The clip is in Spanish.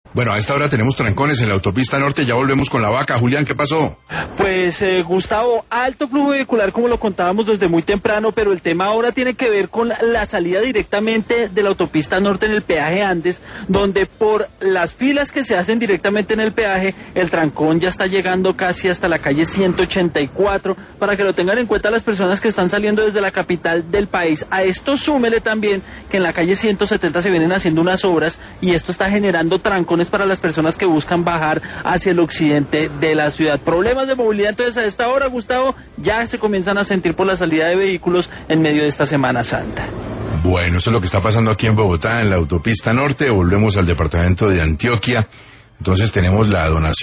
Bueno, a esta hora tenemos trancones en la autopista norte, ya volvemos con la vaca. Julián, ¿qué pasó? Pues Gustavo, alto flujo vehicular como lo contábamos desde muy temprano, pero el tema ahora tiene que ver con la salida directamente de la autopista norte en el peaje Andes, donde por las filas que se hacen directamente en el peaje, el trancón ya está llegando casi hasta la calle 184, para que lo tengan en cuenta las personas que están saliendo desde la capital del país. A esto súmele también que en la calle 170 se vienen haciendo unas obras y esto está generando trancones para las personas que buscan bajar hacia el occidente de la ciudad. Problemas de movilidad, entonces a esta hora, Gustavo, ya se comienzan a sentir por la salida de vehículos en medio de esta Semana Santa. Bueno, eso es lo que está pasando aquí en Bogotá, en la autopista norte. Volvemos al departamento de Antioquia. Entonces tenemos la donación